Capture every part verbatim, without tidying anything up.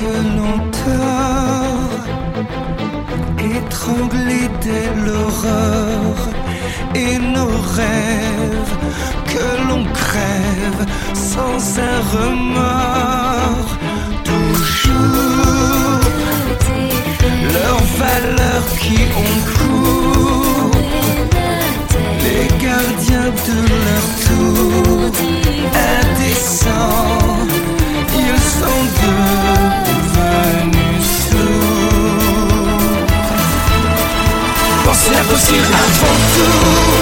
que l'on dort, étranglés dès l'aurore, et nos rêves que l'on crève sans un remords. Toujours leurs valeurs qui ont cours, les gardiens de leur tour, indécents, ils sont devenus sourds. Penser impossible avant tout,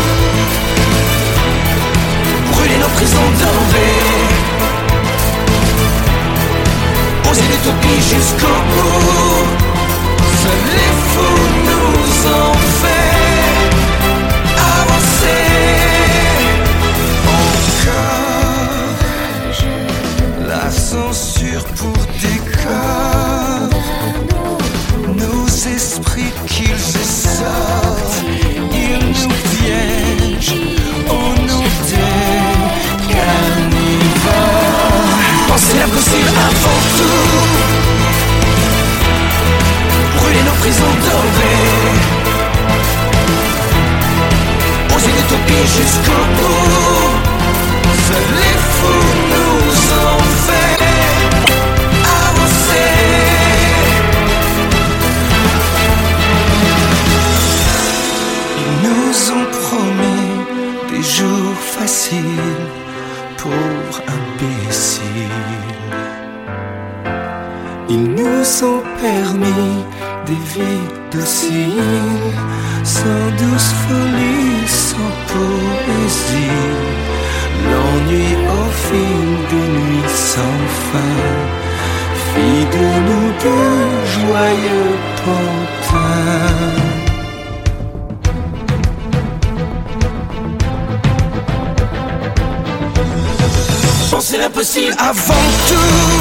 brûler nos prisons dorées, oser l'utopie jusqu'au bout. Seuls les fous nous ont fait avancer. Encore la censure pour décor, nos esprits qu'ils essortent, ils nous piègent au nom des carnivores. Penser l'impossible avant tout, brûler nos prisons dorées, oser l'utopie jusqu'au bout. Seuls les fous nous ont fait avancer. Ils nous ont promis des jours faciles, pauvres imbéciles. Ils nous ont permis des vies dociles, sans douce folie, sans poésie. L'ennui au fil des nuits sans fin fit de nous deux joyeux pantins. Penser l'impossible avant tout,